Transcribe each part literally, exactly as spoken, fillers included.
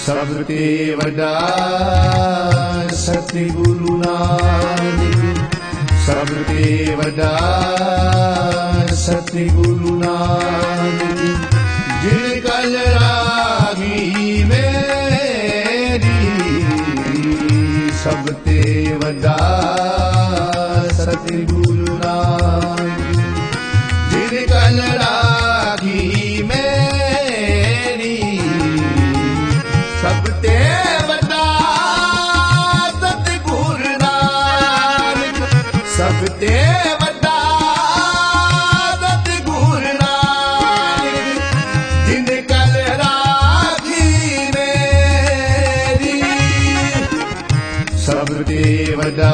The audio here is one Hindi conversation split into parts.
सब ते वॾा सतगुरु नानक, सब ते वॾा सतगुरु नानक। जिन कल रागी मेरी, सब ते वॾा सतगुरु नानक। जिन कल रागी मेरी, सब ते वॾा सतगुरु नानक, सब ते वॾा सतगुरु नानक। जिन कल राखी मेरी, सब ते वॾा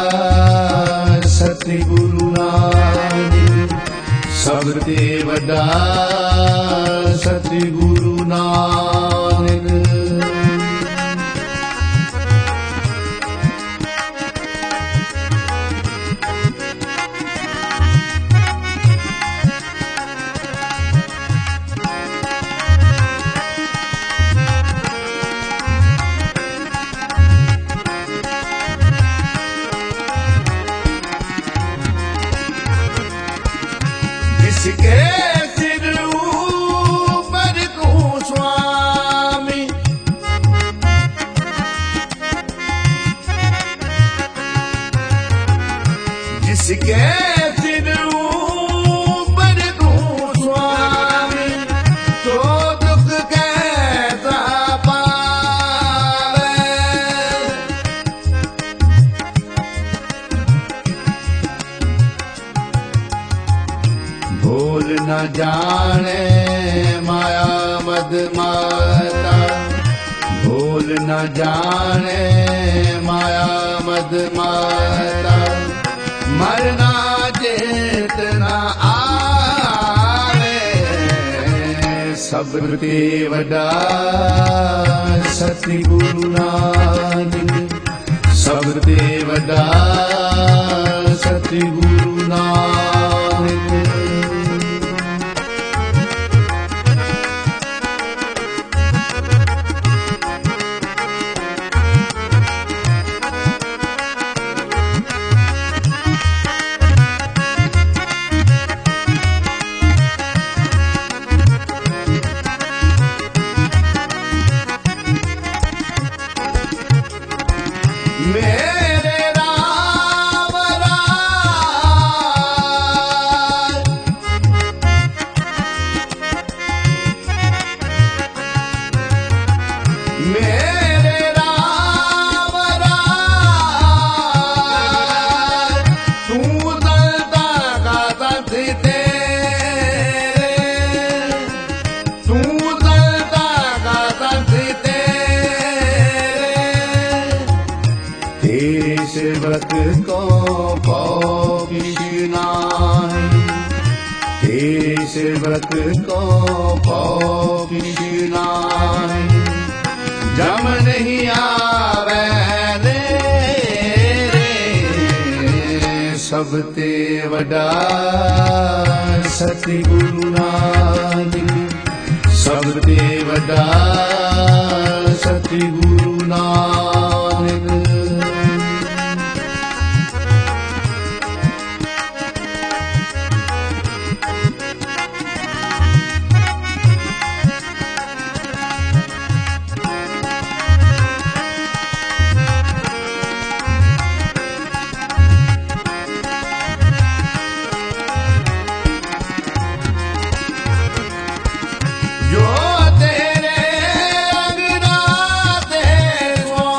सतगुरु नानक, सब ते वॾा सतगुरु नानक। जिसके सिर ऊपर तू स्वामी, जिसके सिर ऊपर तू स्वामी, तो दुख कैसा पावे। भूल न जाने माया मद माता, भूल न जाने माया मद माता। मरना चेतना आवे, सब ते वॾा सतगुरु नानक, सब ते वॾा सतगुरु नानक। मेरे राम राज, मेरे राम राज। तू दलता का दस तेरे, तू दलता का दस तेरे। तेरे सेवक को पौष नाही, तेरे सेवक को पौष नाही। जम नहीं आवे रे, सब ते वॾा सतगुरु नानक, सब ते वॾा सतगुरु नानक। जो तेरे अंगना ते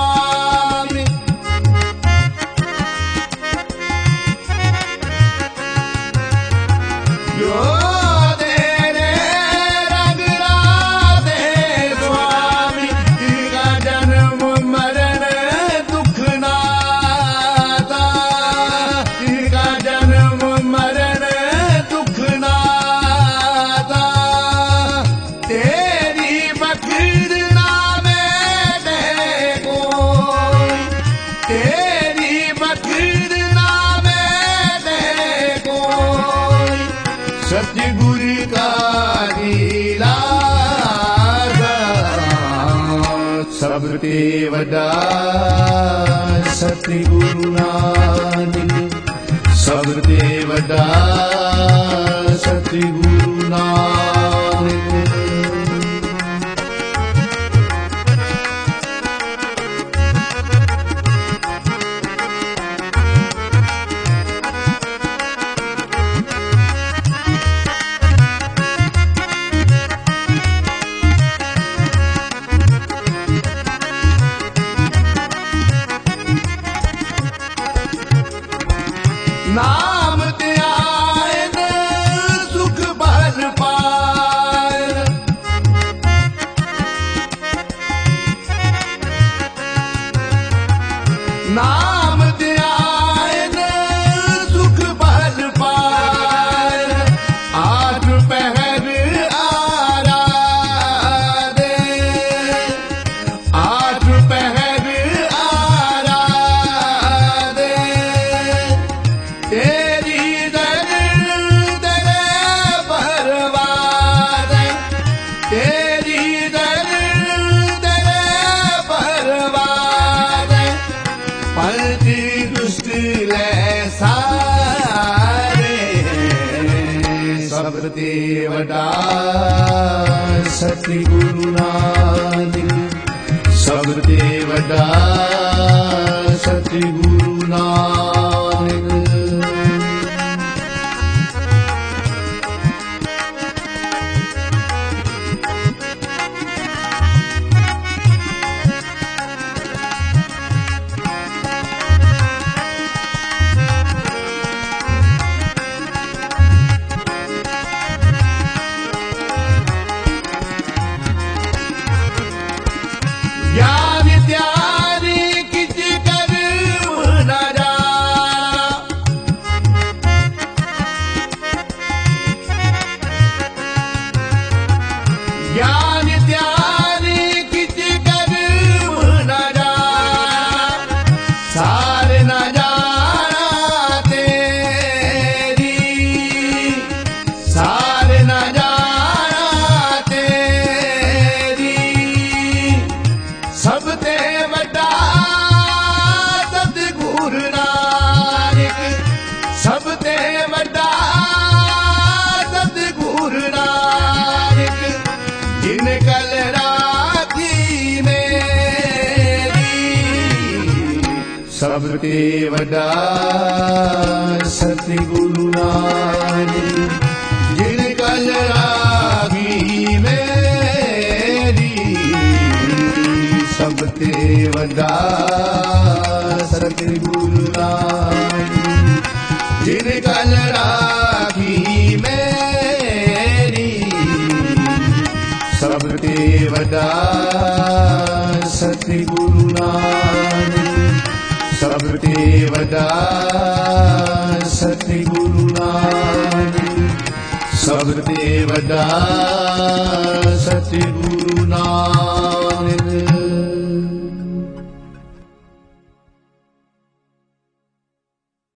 ते वॾा सतगुरु नानक सब ते वॾा सतगुरु नानक। नाम ते आए न सुख भर पाए, नाम ते आए न सुख भर पाए, आठ पहर आरा दे, आठ पहर आरा दे, तेरी दर दर बरबाद, तेरी दर दर बरबाद, पंच दुष्ट ले सारे, सब ते वॾा सतगुरु नानक सब ते वॾा सतगुरु नानक। ज्ञान त्यारी किच कर न जा, ज्ञान त्यारी किच कर न जा, सार न जाना तेरी, सार न जाना तेरी, सब ते वॾा सतगुरु नानक सब ते वॾा सतगुरु नानक, जिन कल राखी मेरी, सब ते वॾा सतगुरु नानक, जिन कल राखी मेरी, सब ते वॾा सतगुरु नानक, जिन कल राखी मेरी, सब ते वॾा सतगुरु नानक सब ते वॾा सतगुरु नानक सब ते वॾा सतगुरु